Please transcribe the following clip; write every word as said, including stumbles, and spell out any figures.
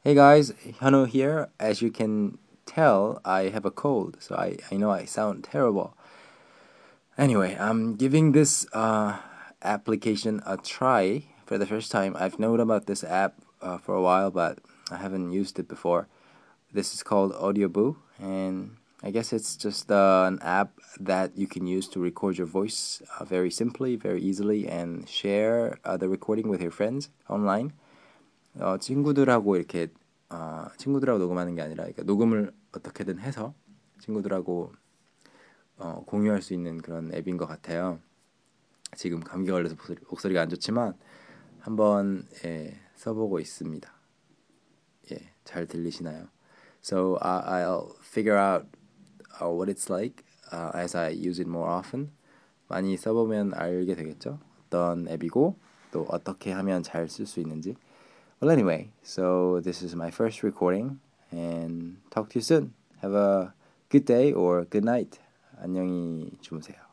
Hey guys, Hyunwoo here. As you can tell, I have a cold, so I, I know I sound terrible. Anyway, I'm giving this uh, application a try for the first time. I've known about this app uh, for a while, but I haven't used it before. This is called Audioboo, and I guess it's just uh, an app that you can use to record your voice uh, very simply, very easily, and share uh, the recording with your friends online. 어, 친구들하고 이렇게 어, 친구들하고 녹음하는 게 아니라 그러니까 녹음을 어떻게든 해서 친구들하고 어, 공유할 수 있는 그런 앱인 것 같아요. 지금 감기 걸려서 목소리, 목소리가 안 좋지만 한번 예, 써보고 있습니다. 예, 잘 들리시나요? So uh, I'll figure out uh, what it's like uh, as I use it more often. 많이 써보면 알게 되겠죠? 어떤 앱이고 또 어떻게 하면 잘 쓸 수 있는지. Well, anyway, so this is my first recording and talk to you soon. Have a good day or good night. 안녕히 주무세요.